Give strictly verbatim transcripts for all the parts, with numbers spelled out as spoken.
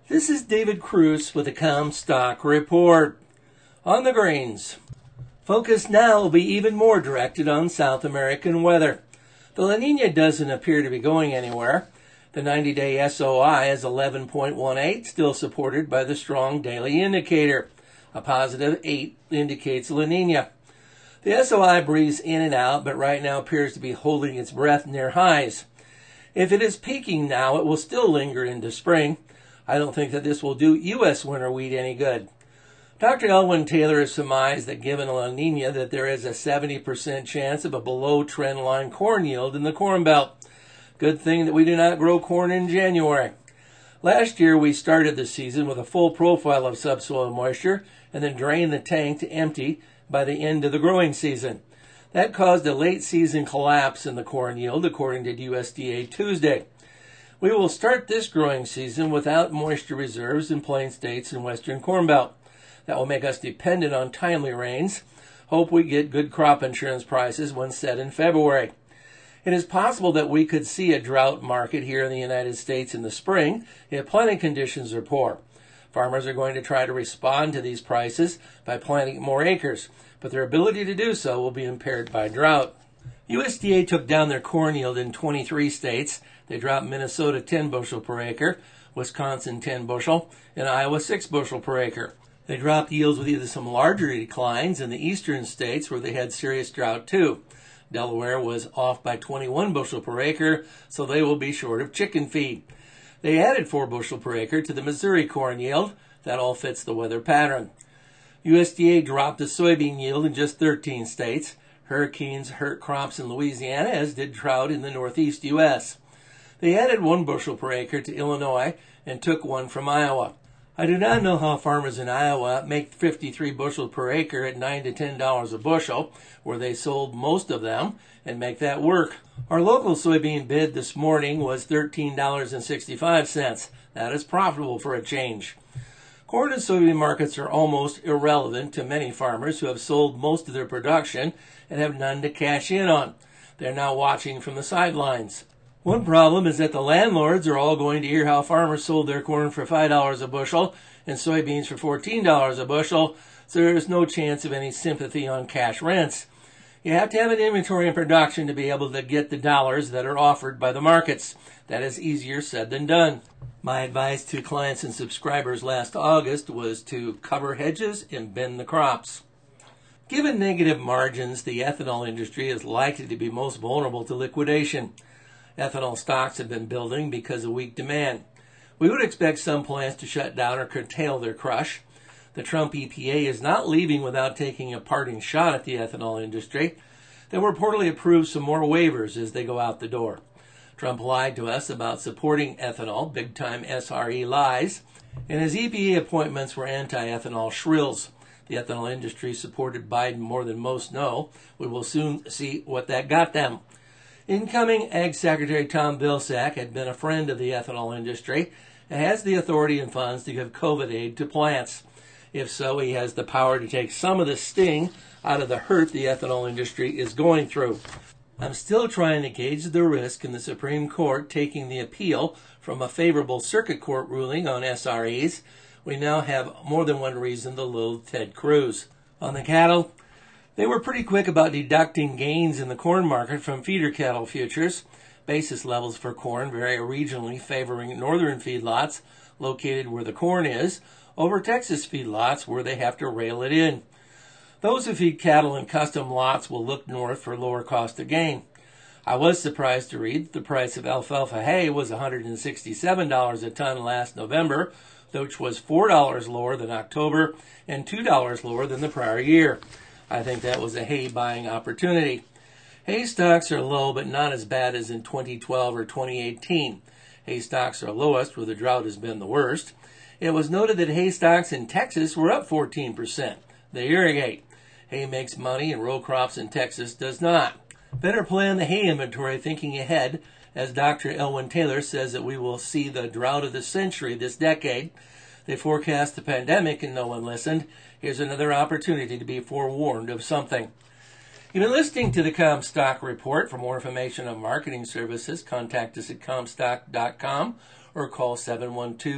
This is David Cruz with the Comstock Report. On the grains, focus now will be even more directed on South American weather. The La Nina doesn't appear to be going anywhere. The ninety-day S O I is eleven point one eight, still supported by the strong daily indicator. A positive eight indicates La Nina. The S O I breathes in and out, but right now appears to be holding its breath near highs. If it is peaking now, it will still linger into spring. I don't think that this will do U S winter wheat any good. Doctor Elwyn Taylor has surmised that given La Nina that there is a seventy percent chance of a below trend line corn yield in the Corn Belt. Good thing that we do not grow corn in January. Last year we started the season with a full profile of subsoil moisture and then drained the tank to empty by the end of the growing season. That caused a late season collapse in the corn yield according to U S D A Tuesday. We will start this growing season without moisture reserves in plain states and western Corn Belt. That will make us dependent on timely rains. Hope we get good crop insurance prices when set in February. It is possible that we could see a drought market here in the United States in the spring if planting conditions are poor. Farmers are going to try to respond to these prices by planting more acres, but their ability to do so will be impaired by drought. U S D A took down their corn yield in twenty-three states. They dropped Minnesota ten bushel per acre, Wisconsin ten bushel, and Iowa six bushel per acre. They dropped yields with either some larger declines in the eastern states where they had serious drought too. Delaware was off by twenty-one bushel per acre, so they will be short of chicken feed. They added four bushel per acre to the Missouri corn yield. That all fits the weather pattern. U S D A dropped the soybean yield in just thirteen states. Hurricanes hurt crops in Louisiana, as did drought in the northeast U S They added one bushel per acre to Illinois and took one from Iowa. I do not know how farmers in Iowa make fifty-three bushel per acre at nine to ten dollars a bushel, where they sold most of them, and make that work. Our local soybean bid this morning was thirteen dollars and sixty-five cents. That is profitable for a change. Corn and soybean markets are almost irrelevant to many farmers who have sold most of their production and have none to cash in on. They're now watching from the sidelines. One problem is that the landlords are all going to hear how farmers sold their corn for five dollars a bushel and soybeans for fourteen dollars a bushel, so there is no chance of any sympathy on cash rents. You have to have an inventory and production to be able to get the dollars that are offered by the markets. That is easier said than done. My advice to clients and subscribers last August was to cover hedges and bend the crops. Given negative margins, the ethanol industry is likely to be most vulnerable to liquidation. Ethanol stocks have been building because of weak demand. We would expect some plants to shut down or curtail their crush. The Trump E P A is not leaving without taking a parting shot at the ethanol industry. They will reportedly approve some more waivers as they go out the door. Trump lied to us about supporting ethanol, big-time S R E lies, and his E P A appointments were anti-ethanol shrills. The ethanol industry supported Biden more than most know. We will soon see what that got them. Incoming Ag Secretary Tom Vilsack had been a friend of the ethanol industry and has the authority and funds to give COVID aid to plants. If so, he has the power to take some of the sting out of the hurt the ethanol industry is going through. I'm still trying to gauge the risk in the Supreme Court taking the appeal from a favorable circuit court ruling on S R Es. We now have more than one reason to loathe Ted Cruz. On the cattle, they were pretty quick about deducting gains in the corn market from feeder cattle futures. Basis levels for corn vary regionally, favoring northern feedlots located where the corn is over Texas feedlots where they have to rail it in. Those who feed cattle in custom lots will look north for lower cost of gain. I was surprised to read that the price of alfalfa hay was one hundred sixty-seven dollars a ton last November, which was four dollars lower than October and two dollars lower than the prior year. I think that was a hay buying opportunity. Hay stocks are low, but not as bad as in twenty twelve or twenty eighteen. Hay stocks are lowest where the drought has been the worst. It was noted that hay stocks in Texas were up fourteen percent. They irrigate. Hay makes money and row crops in Texas does not. Better plan the hay inventory thinking ahead, as Doctor Elwyn Taylor says that we will see the drought of the century this decade. They forecast the pandemic and no one listened. Here's another opportunity to be forewarned of something. You've been listening to the Comstock Report. For more information on marketing services, contact us at comstock dot com or call seven one two,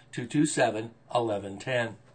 two two seven, one one one zero.